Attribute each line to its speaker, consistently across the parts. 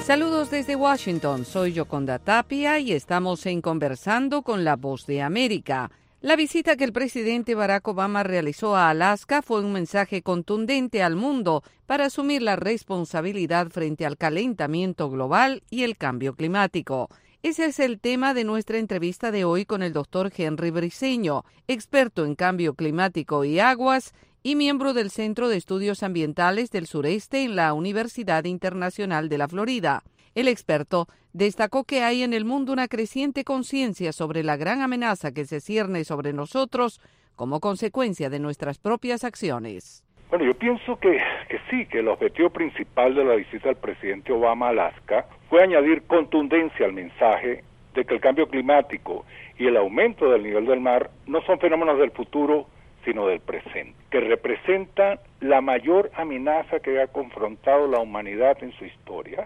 Speaker 1: Saludos desde Washington, soy Yoconda Tapia y estamos en Conversando con la Voz de América. La visita que el presidente Barack Obama realizó a Alaska fue un mensaje contundente al mundo para asumir la responsabilidad frente al calentamiento global y el cambio climático. Ese es el tema de nuestra entrevista de hoy con el doctor Henry Briceño, experto en cambio climático y aguas y miembro del Centro de Estudios Ambientales del Sureste en la Universidad Internacional de la Florida. El experto destacó que hay en el mundo una creciente conciencia sobre la gran amenaza que se cierne sobre nosotros como consecuencia de nuestras propias acciones.
Speaker 2: Bueno, yo pienso que sí, que el objetivo principal de la visita del presidente Obama a Alaska fue añadir contundencia al mensaje de que el cambio climático y el aumento del nivel del mar no son fenómenos del futuro, sino del presente, que representan la mayor amenaza que ha confrontado la humanidad en su historia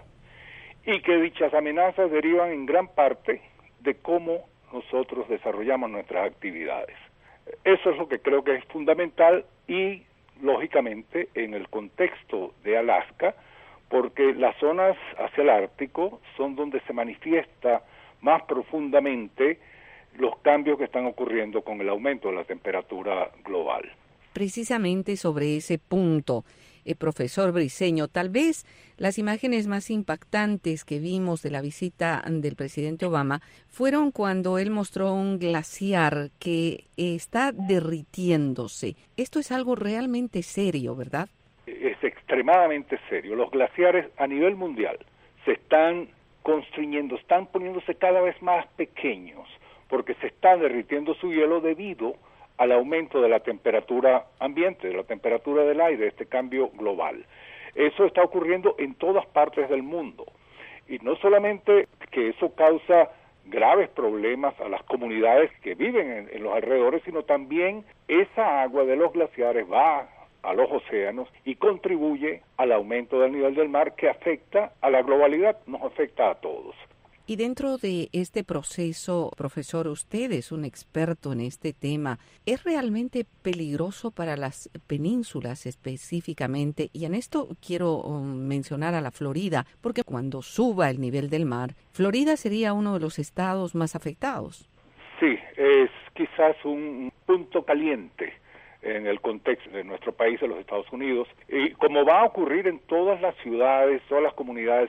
Speaker 2: y que dichas amenazas derivan en gran parte de cómo nosotros desarrollamos nuestras actividades. Eso es lo que creo que es fundamental y, lógicamente, en el contexto de Alaska, porque las zonas hacia el Ártico son donde se manifiesta más profundamente los cambios que están ocurriendo con el aumento de la temperatura global.
Speaker 1: Precisamente sobre ese punto, profesor Briceño, tal vez las imágenes más impactantes que vimos de la visita del presidente Obama fueron cuando él mostró un glaciar que está derritiéndose. Esto es algo realmente serio, ¿verdad?
Speaker 2: Es extremadamente serio. Los glaciares a nivel mundial se están constriñendo, están poniéndose cada vez más pequeños, porque se está derritiendo su hielo debido al aumento de la temperatura ambiente, de la temperatura del aire, este cambio global. Eso está ocurriendo en todas partes del mundo. Y no solamente que eso causa graves problemas a las comunidades que viven en los alrededores, sino también esa agua de los glaciares va a los océanos y contribuye al aumento del nivel del mar que afecta a la globalidad, nos afecta a todos.
Speaker 1: Y dentro de este proceso, profesor, usted es un experto en este tema. ¿Es realmente peligroso para las penínsulas específicamente? Y en esto quiero mencionar a la Florida, porque cuando suba el nivel del mar, Florida sería uno de los estados más afectados.
Speaker 2: Sí, es quizás un punto caliente en el contexto de nuestro país, de los Estados Unidos, y como va a ocurrir en todas las ciudades, todas las comunidades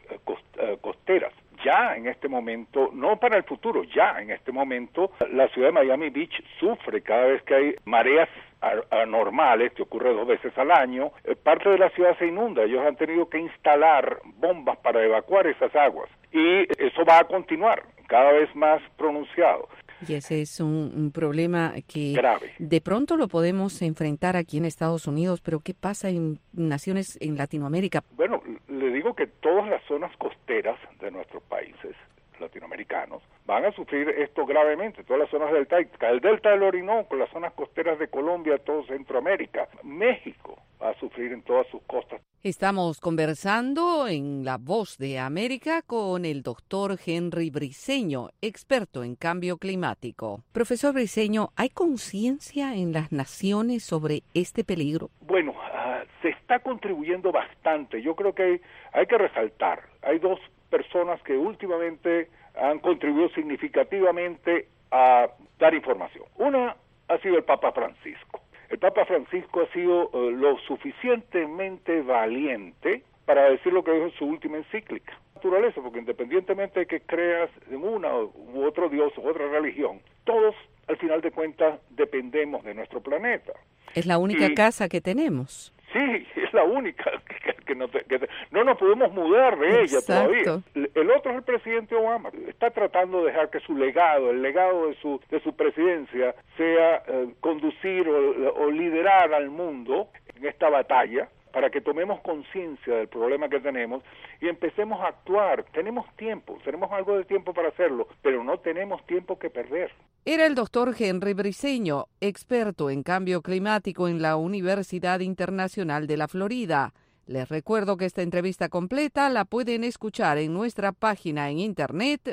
Speaker 2: costeras. Ya en este momento, no para el futuro, ya en este momento, la ciudad de Miami Beach sufre cada vez que hay mareas anormales, que ocurre 2 veces al año, parte de la ciudad se inunda, ellos han tenido que instalar bombas para evacuar esas aguas, y eso va a continuar cada vez más pronunciado.
Speaker 1: Y ese es un problema que
Speaker 2: grave.
Speaker 1: De pronto lo podemos enfrentar aquí en Estados Unidos, pero ¿qué pasa en naciones en Latinoamérica?
Speaker 2: Bueno, le digo que todas las zonas costeras de nuestros países latinoamericanos van a sufrir esto gravemente, todas las zonas del delta del Orinoco, las zonas costeras de Colombia, todo Centroamérica, México va a sufrir en todas sus costas.
Speaker 1: Estamos conversando en La Voz de América con el doctor Henry Briceño, experto en cambio climático. Profesor Briceño, ¿hay conciencia en las naciones sobre este peligro?
Speaker 2: Bueno, se está contribuyendo bastante. Yo creo que hay que resaltar. Hay 2 personas que últimamente han contribuido significativamente a dar información. Una ha sido el Papa Francisco. El Papa Francisco ha sido lo suficientemente valiente para decir lo que dijo en su última encíclica. Naturaleza, porque independientemente de que creas en una u otro Dios u otra religión, todos al final de cuentas dependemos de nuestro planeta.
Speaker 1: Es la única casa que tenemos.
Speaker 2: Sí, es la única que no nos podemos mudar de ella todavía. El otro es el presidente Obama. Está tratando de dejar que su legado, el legado de su presidencia, sea conducir o liderar al mundo en esta batalla para que tomemos conciencia del problema que tenemos y empecemos a actuar. Tenemos tiempo, tenemos algo de tiempo para hacerlo, pero no tenemos tiempo que perder.
Speaker 1: Era el doctor Henry Briceño, experto en cambio climático en la Universidad Internacional de la Florida. Les recuerdo que esta entrevista completa la pueden escuchar en nuestra página en internet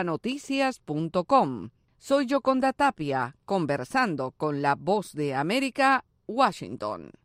Speaker 1: boanoticias.com. Soy Yoconda Tapia, conversando con la Voz de América, Washington.